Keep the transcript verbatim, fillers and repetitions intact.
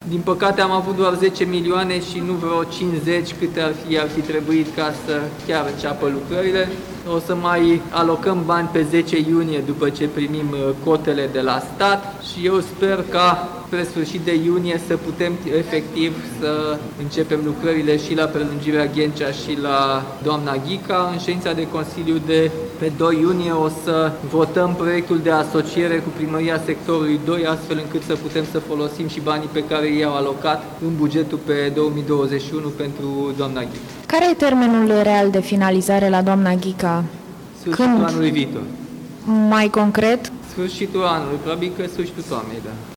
Din păcate am avut doar zece milioane și nu vreo cincizeci câte ar fi, ar fi trebuit ca să chiar înceapă lucrările. O să mai alocăm bani pe zece iunie după ce primim cotele de la stat și eu sper ca spre sfârșit de iunie să putem efectiv să începem lucrările și la prelungirea Ghencea și la doamna Ghica. În ședința de Consiliu de pe doi iunie o să votăm proiectul de asociere cu Primăria Sectorului doi, astfel încât să putem să folosim și banii pe care i-au alocat în bugetul pe două mii douăzeci și unu pentru doamna Ghica. Care e termenul real de finalizare la doamna Ghica? Sfârșitul Când? anului viitor. Mai concret? Sfârșitul anului, probabil că sfârșitul toamnei, da.